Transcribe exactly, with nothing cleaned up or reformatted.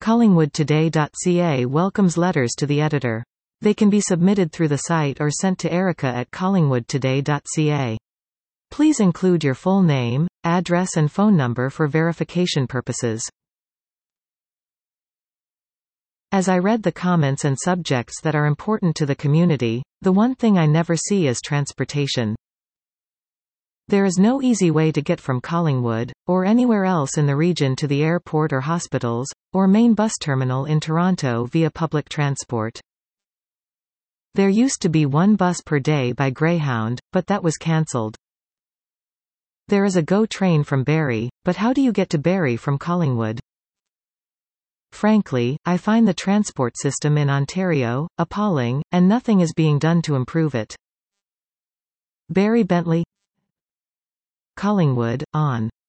Collingwood Today dot C A welcomes letters to the editor. They can be submitted through the site or sent to Erica at Collingwood Today dot C A. Please include your full name, address and phone number for verification purposes. As I read the comments and subjects that are important to the community, the one thing I never see is transportation. There is no easy way to get from Collingwood, or anywhere else in the region to the airport or hospitals, or main bus terminal in Toronto via public transport. There used to be one bus per day by Greyhound, but that was cancelled. There is a GO train from Barrie, but how do you get to Barrie from Collingwood? Frankly, I find the transport system in Ontario appalling, and nothing is being done to improve it. Barrie Bentley, Collingwood, on